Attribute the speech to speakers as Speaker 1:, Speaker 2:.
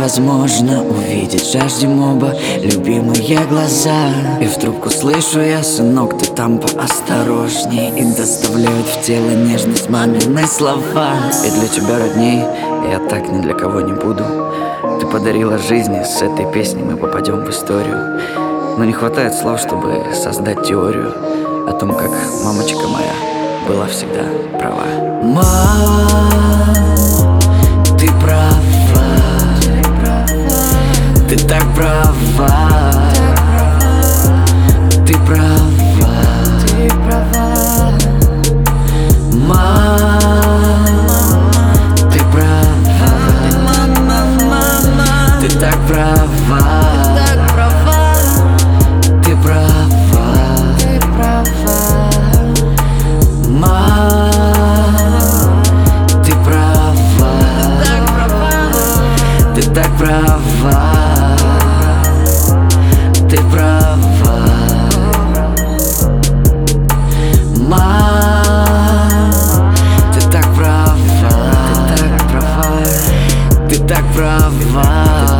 Speaker 1: невозможно увидеть. Жаждем оба любимые глаза. И в трубку слышу я: сынок, ты там поосторожней. И доставляют в тело нежность мамины слова. И для тебя, родней, я так ни для кого не буду. Ты подарила жизни, с этой песней мы попадем в историю. Но не хватает слов, чтобы создать теорию о том, как мамочка моя была всегда права. Мам, ты права, ты так права, ты права, мам, ты права, ты так права, ты права, мам, ты права, ты так права, ты права, мам, ты так права, ты так права, ты так права.